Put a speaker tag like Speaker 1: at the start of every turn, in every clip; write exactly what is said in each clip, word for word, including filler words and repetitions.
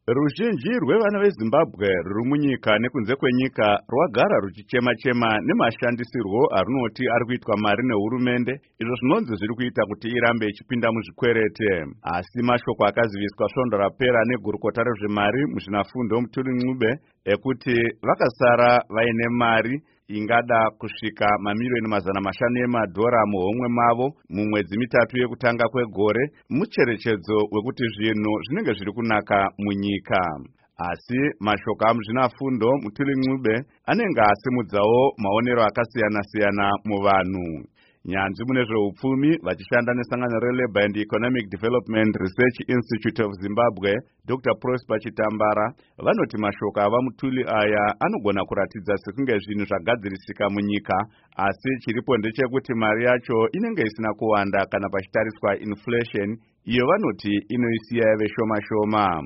Speaker 1: Ruzhinji rwevana veZimbabwe ruri munyika nekunze kwenyika rwagara ruchichema-chema nemashandisirwo arunoti ari kuitwa mari nehurumende, izvo zvinonzi zviri kuita kuti irambe ichipinda muzvikwerete. Asi mashoko akaziviswa svondo rapera negurukota rezvemari muzvinafundo Mutuli Ncube ekuti vakasara vaine mari ingada kusvika mamiliyoni mazana mashanu emadhora muhomwe mavo mumwedzi mitatu yekutanga kwegore, mucherechedzo wekuti zvinhu zvinenge zviri kunaka munyika. Asi mashoko amuzvinafundo Mutuli Ncube anenge asimudzawo maonero akasiyana-siyana muvanhu. Nyanzvi mune zveupfumi vachishanda nesangano reLabour and Economic Development Research Institute of Zimbabwe, Doctor Prosper Chitambara, vanoti mashoko ava Mutuli aya anogona kuratidza sekunge zvinhu zvagadzirisika munyika, asi chiripo ndechekuti mari yacho inenge isina kuwanda kana pachitariswa inflation, iyo vanoti inoisiya yave shoma-shoma.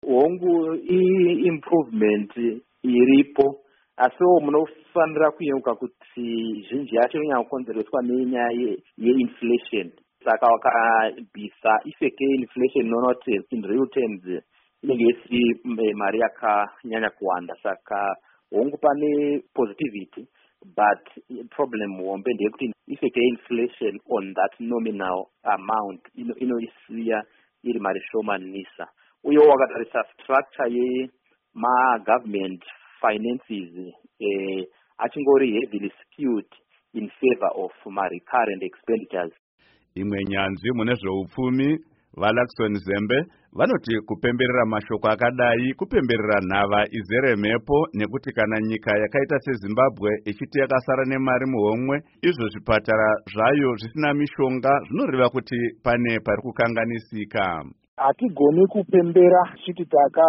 Speaker 2: Hongu i-improvement iripo, asiwo munofanira kuyeuka kuti zhinji yacho inonyanya kukonzereswa nenyaya ye-inflation. Saka wakabvisa effect ye-inflation inoona kuti in real terms inenge isiri mari yakanyanya kuwanda. Saka hongu pane positivity, but problem hombe ndeyekuti effect ye-inflation on that nominal amount inoisiya iri mari shomanisa. Uye wakatarisa structure ye-ma-government finances eh, achingori heavily skewed in favor of my recurrent expenditures.
Speaker 1: Imwe nyanzvi mune zveupfumi vaLaxton Zembe vanoti kupemberera mashoko akadai kupemberera nhava izere mhepo, nekuti kana nyika yakaita seZimbabwe ichiti yakasara nemari muhomwe, izvo zvipatara zvayo zvisina mishonga, zvinoreva kuti pane pari kukanganisika.
Speaker 3: Hatigoni kupembera chiti taka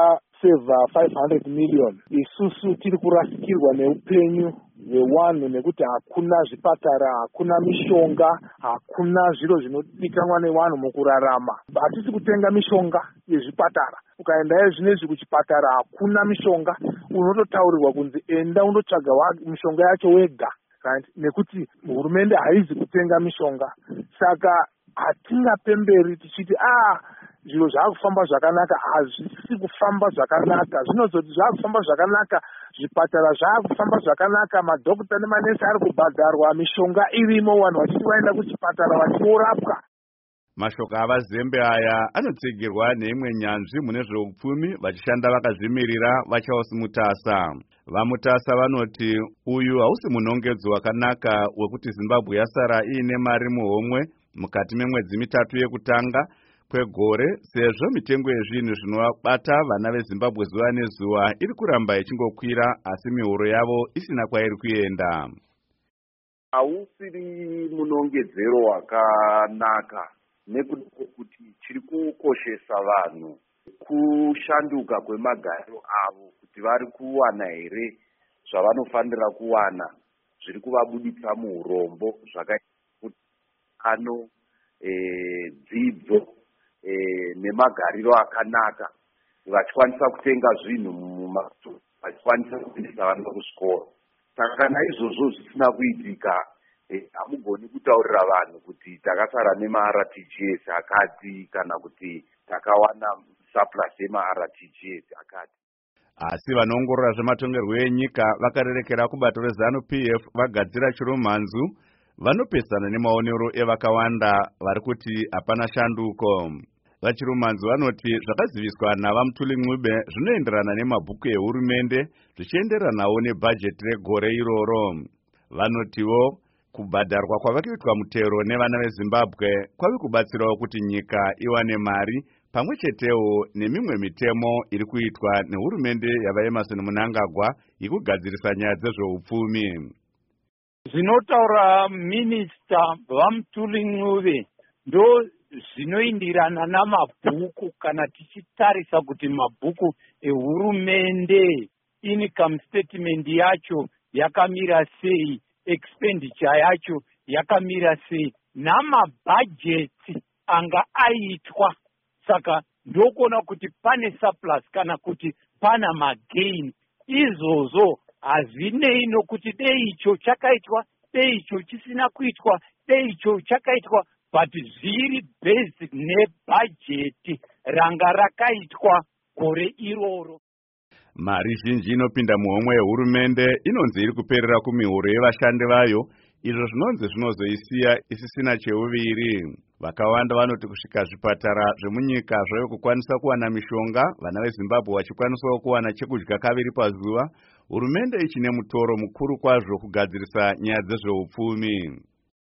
Speaker 3: seva five hundred million. Isusu tiri kurasikirwa neupenyu hwewanhu nekuti hakuna zvipatara, hakuna mishonga, hakuna zviro zvinodikanwa nevanhu mukurarama. Hatisi kutenga mishonga yezvipatara. Ukaenda zvinezvi kuchipatara hakuna mishonga, unototaurirwa kunzi enda undotsvaga mishonga yacho wega, right? Nekuti hurumende haizi kutenga mishonga. Saka hatingapemberi tichiti ah zviro zvakufamba zvakanaka. Hazvisi kufamba zvakanaka. Zvinozoti zvakufamba zvakanaka, zvipatara zvakufamba zvakanaka, madhokota nemanesi ari kubhadharwa, mishonga irimo, vanhu vachiti vaenda kuchipatara vachorapwa.
Speaker 1: Mashoko ava Zembe aya anotsigirwa neimwe nyanzvi mune zveupfumi vachishanda vakazvimirira vaCharles Mutasa. VaMutasa vanoti uyu hausi munongedzo wakanaka wekuti Zimbabwe yasara iine mari muhomwe mukati memwedzi mitatu yekutanga kwegore, sezvo mitengo yezvinhu zvinovabata vana veZimbabwe zuva nezuva iri kuramba ichingokwira, asi mihoro yavo isina kwairi kuenda.
Speaker 4: Hausiri munongedzero wakanaka, nekuti chiri kukoshesa vanhu kushanduka kwemagariro avo, kuti vari kuwana here zvavanofanira kuwana, zviri kuvabuditsa muurombo, zvakaita kuti ano e, dzidzo e, nemagariro akanaka, vachikwanisa kutenga zvinhu mumasitoro, vachikwanisa kuendesa vana kuzvikoro. Saka kana izvozvo zvisina kuitika, hamugoni kutaurira vanhu kuti takasara nema-R T G S akati kana kuti takawana surplus yema-R T G S akati.
Speaker 1: Asi vanoongorora zvematongerwo enyika vakarerekera kubato reZanu P F vagadzira chiromhanzu, vanopesana nemaonero evakawanda vari kuti hapana shanduko. Vachiromhanzu vanoti zvakaziviswa navaMutuli Ncube zvinoenderana nemabhuku ehurumende zvichienderanawo nebhajeti regore iroro. Vanotiwo kubhadharwa kwavakaitwa mutero nevana veZimbabwe kwavi kubatsirawo kuti nyika iwane mari, pamwe chetewo nemimwe mitemo iri kuitwa nehurumende yava Emmerson Mnangagwa yekugadzirisa nyaya dzezveupfumi.
Speaker 5: Zvinotaura minista vaMutuli Ncube ndo zvinoindirana namabhuku, kana tichitarisa kuti mabhuku ehurumende income statement yacho yakamira sei, expenditure yacho yakamira sei, namabhajeti anga aitwa. Saka ndokona kuti pane surplus kana kuti pana magain. Izvozvo hazvinei nokuti dei icho chakaitwa, dei icho chisina kuitwa, dei icho chakaitwa, but zviri based nebhajeti ranga rakaitwa gore iroro.
Speaker 1: Mari zhinji inopinda muhomwe yehurumende inonzi iri kuperera kumihuro yevashandi vayo, izvo zvinonzi zvinozoisiya isisina cheuviri. Vakawanda vanoti kusvika zvipatara zvemunyika zvave kukwanisa kuwana mishonga, vana veZimbabwe vachikwanisawo kuwana chekudya kaviri pazuva, hurumende ichine mutoro mukuru kwazvo kugadzirisa nyaya dzezveupfumi.